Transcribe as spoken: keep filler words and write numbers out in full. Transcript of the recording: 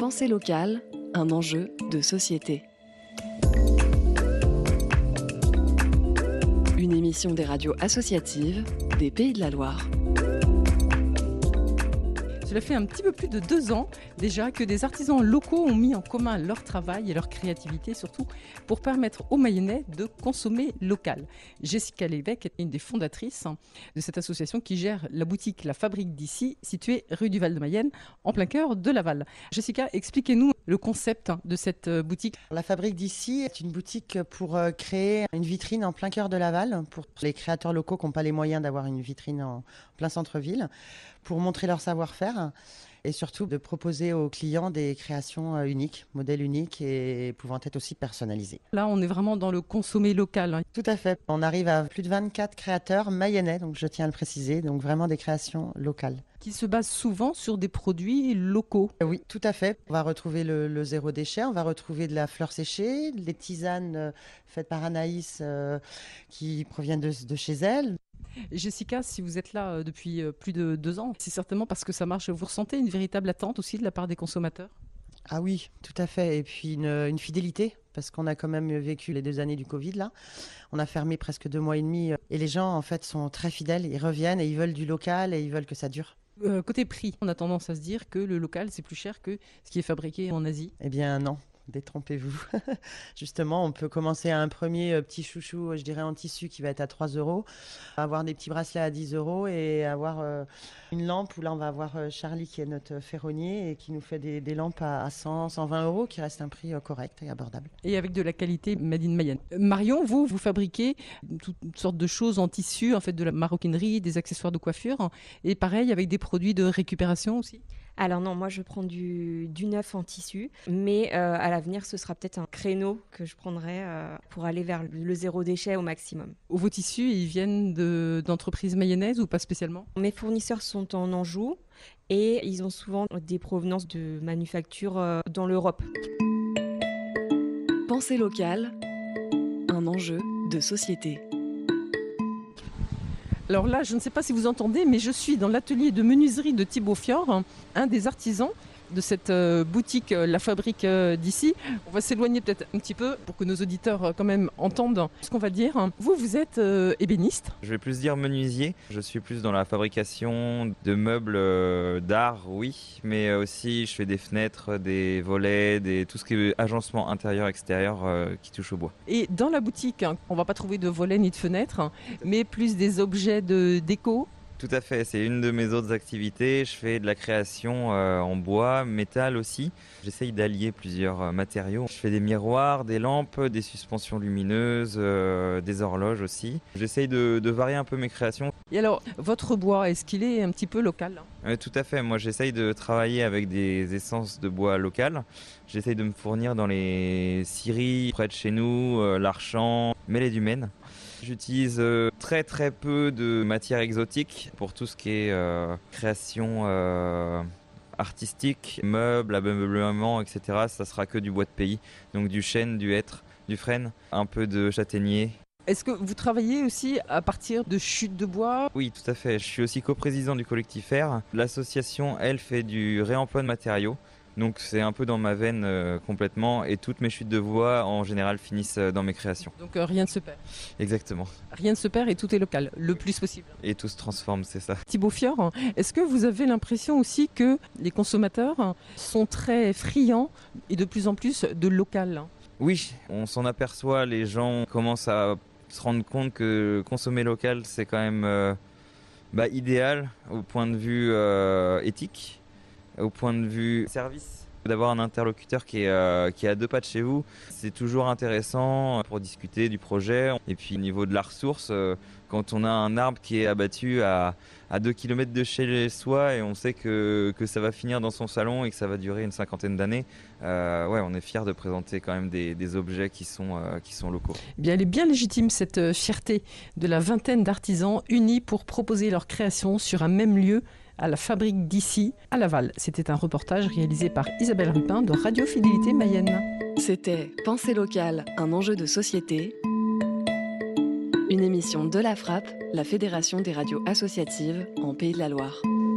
Pensée locale, un enjeu de société. Une émission des radios associatives des Pays de la Loire. Cela fait un petit peu plus de deux ans déjà que des artisans locaux ont mis en commun leur travail et leur créativité, surtout pour permettre aux Mayennais de consommer local. Jessica Lévesque est une des fondatrices de cette association qui gère la boutique La Fabrique d'Ici, située rue du Val-de-Mayenne, en plein cœur de Laval. Jessica, expliquez-nous le concept de cette boutique. La Fabrique d'Ici est une boutique pour créer une vitrine en plein cœur de Laval, pour les créateurs locaux qui n'ont pas les moyens d'avoir une vitrine en plein centre-ville, pour montrer leur savoir-faire et surtout de proposer aux clients des créations uniques, modèles uniques et pouvant être aussi personnalisés. Là, on est vraiment dans le consommer local. Tout à fait. On arrive à plus de vingt-quatre créateurs mayennais, donc je tiens à le préciser, donc vraiment des créations locales. Qui se basent souvent sur des produits locaux. Oui, tout à fait. On va retrouver le, le zéro déchet, on va retrouver de la fleur séchée, des tisanes euh, faites par Anaïs euh, qui proviennent de, de chez elle. Jessica, si vous êtes là depuis plus de deux ans, c'est certainement parce que ça marche. Vous ressentez une véritable attente aussi de la part des consommateurs ? Ah oui, tout à fait. Et puis une, une fidélité, parce qu'on a quand même vécu les deux années du Covid là. On a fermé presque deux mois et demi et les gens en fait sont très fidèles. Ils reviennent et ils veulent du local et ils veulent que ça dure. Euh, côté prix, on a tendance à se dire que le local c'est plus cher que ce qui est fabriqué en Asie. Eh bien non. Détrompez-vous. Justement, on peut commencer à un premier petit chouchou, je dirais en tissu, qui va être à trois euros, avoir des petits bracelets à dix euros et avoir euh, une lampe où là, on va avoir euh, Charlie qui est notre ferronnier et qui nous fait des, des lampes à, à cent, cent vingt euros, qui reste un prix euh, correct et abordable. Et avec de la qualité made in Mayenne. Marion, vous, vous fabriquez toutes sortes de choses en tissu, en fait de la maroquinerie, des accessoires de coiffure, et pareil avec des produits de récupération aussi ? Alors non, moi je prends du, du neuf en tissu, mais euh, à l'avenir ce sera peut-être un créneau que je prendrai euh, pour aller vers le zéro déchet au maximum. Vos tissus, ils viennent de, d'entreprises mayennaises ou pas spécialement ? Mes fournisseurs sont en Anjou et ils ont souvent des provenances de manufactures euh, dans l'Europe. Pensée locale, un enjeu de société. Alors là, je ne sais pas si vous entendez, mais je suis dans l'atelier de menuiserie de Thibaut Fior, un des artisans de cette euh, boutique euh, La Fabrique euh, d'Ici. On va s'éloigner peut-être un petit peu pour que nos auditeurs euh, quand même entendent ce qu'on va dire. Vous, vous êtes euh, ébéniste ? Je vais plus dire menuisier. Je suis plus dans la fabrication de meubles euh, d'art, oui, mais aussi je fais des fenêtres, des volets, des... tout ce qui est agencement intérieur-extérieur euh, qui touche au bois. Et dans la boutique, hein, on ne va pas trouver de volets ni de fenêtres, mais plus des objets de déco. Tout à fait, c'est une de mes autres activités. Je fais de la création euh, en bois, métal aussi. J'essaye d'allier plusieurs euh, matériaux. Je fais des miroirs, des lampes, des suspensions lumineuses, euh, des horloges aussi. J'essaye de, de varier un peu mes créations. Et alors, votre bois, est-ce qu'il est un petit peu local ? euh, Tout à fait, moi j'essaye de travailler avec des essences de bois locales. J'essaye de me fournir dans les scieries près de chez nous, euh, l'Archamp, Mêlée du Maine. J'utilise euh, très très peu de matières exotiques pour tout ce qui est euh, création euh, artistique, meubles, ameublement, et cetera. Ça sera que du bois de pays, donc du chêne, du hêtre, du frêne, un peu de châtaignier. Est-ce que vous travaillez aussi à partir de chutes de bois ? Oui, tout à fait. Je suis aussi coprésident du collectif R. L'association, elle, fait du réemploi de matériaux. Donc c'est un peu dans ma veine euh, complètement et toutes mes chutes de bois en général finissent euh, dans mes créations. Donc euh, rien ne se perd. Exactement. Rien ne se perd et tout est local, le plus possible. Et tout se transforme, c'est ça. Thibaut Fior, est-ce que vous avez l'impression aussi que les consommateurs sont très friands et de plus en plus de local ? Oui, on s'en aperçoit, les gens commencent à se rendre compte que consommer local c'est quand même euh, bah, idéal au point de vue euh, éthique. Au point de vue service, d'avoir un interlocuteur qui est, euh, qui est à deux pas de chez vous, c'est toujours intéressant pour discuter du projet. Et puis au niveau de la ressource, euh, quand on a un arbre qui est abattu à, à deux kilomètres de chez soi et on sait que, que ça va finir dans son salon et que ça va durer une cinquantaine d'années, euh, ouais, on est fiers de présenter quand même des, des objets qui sont, euh, qui sont locaux. Eh bien, elle est bien légitime cette fierté de la vingtaine d'artisans unis pour proposer leur création sur un même lieu à la Fabrique d'Ici, à Laval. C'était un reportage réalisé par Isabelle Rupin de Radio Fidélité Mayenne. C'était Pensée locale, un enjeu de société. Une émission de la Frappe, la Fédération des radios associatives en Pays de la Loire.